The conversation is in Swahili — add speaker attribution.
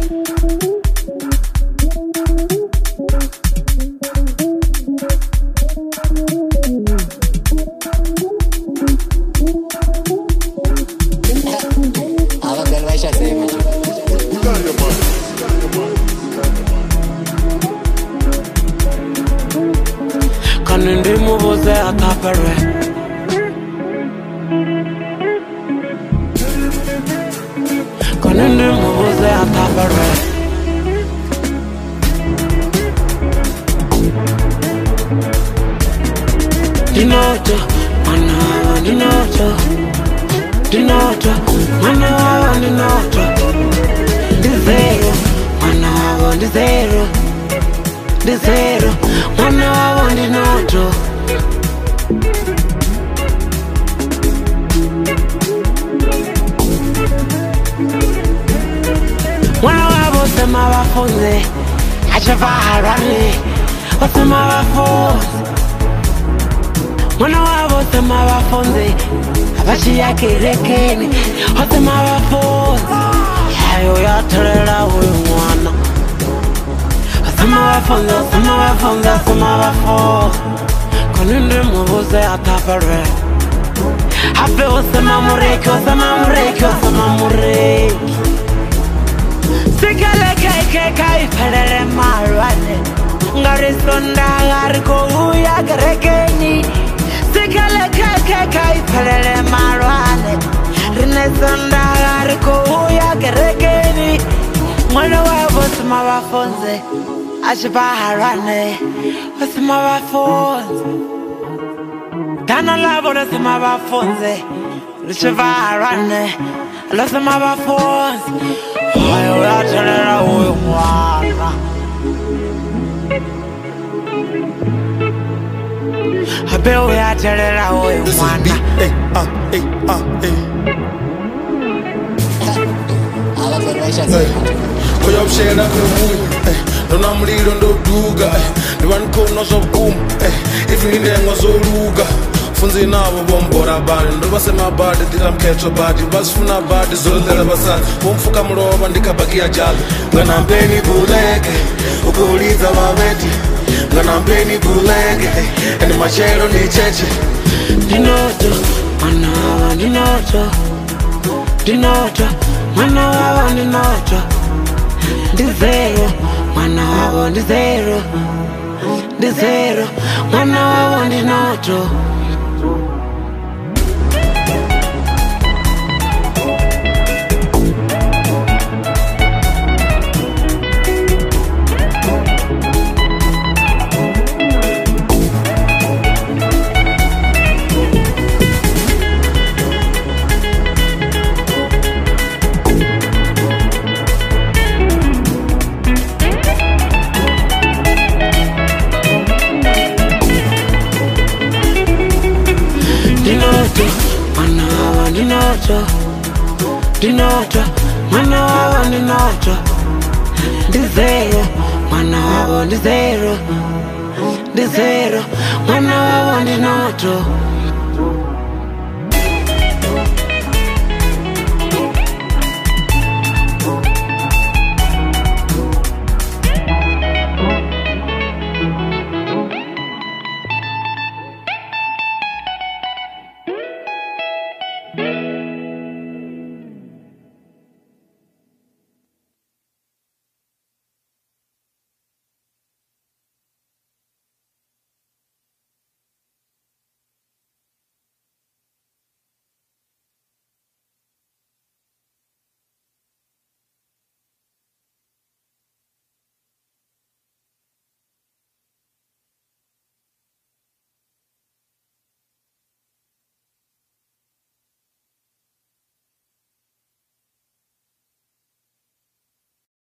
Speaker 1: Kanindi mubuze atapere Kanindi mubuze atapere Dinoto, mana dinoto Dinoto, mana dinoto Dizero, mana dizero Dizero, mana dinoto Mwana wabo sema wafunze Achava harani Wasema wafunze Mwana wabo sema wafunze Abashi ya kirekeni Wasema wafunze Hayo ya terera huyu mwana Wasema wafunze, wasema wafunze, wasema wafunze Kanindi mubuze atapere Hape wasema mureki, wasema mureki, wasema mureki Sikale keke kai pelele marwane Ngarisonda gariko uya gerekeni Sikale keke kai pelele marwane Rinesonda gariko uya gerekeni Mwana wabo sima wafonze Ashibaharwane Wasima wafonze Dana labo nasima wafonze Rishibaharwane Lasima wafonze Ayo ya terera uyu mwana Abeo ya terera uyu mwana
Speaker 2: Koya mshena kumuyu Nona mlilo ndo duga Niwanko nozo boom Ifu nindengo zoluga Funzi nabo bombora badi Ndo basema badi dita mkecho badi Basfuna badi zoldera basadi Bomfuka mroba ndikabakia jali Ngana mpeni bulege Ukuliza wabeti Ngana mpeni bulege Eni machero ni cheche
Speaker 1: Dinoto, mana wa dinoto Dinoto, mana wa dinoto Dizero, mana wa dizero Dizero, mana wa dinoto Dinoto, mana wa dinoto Dizero, mana wa dizero Dizero, mana wa dinoto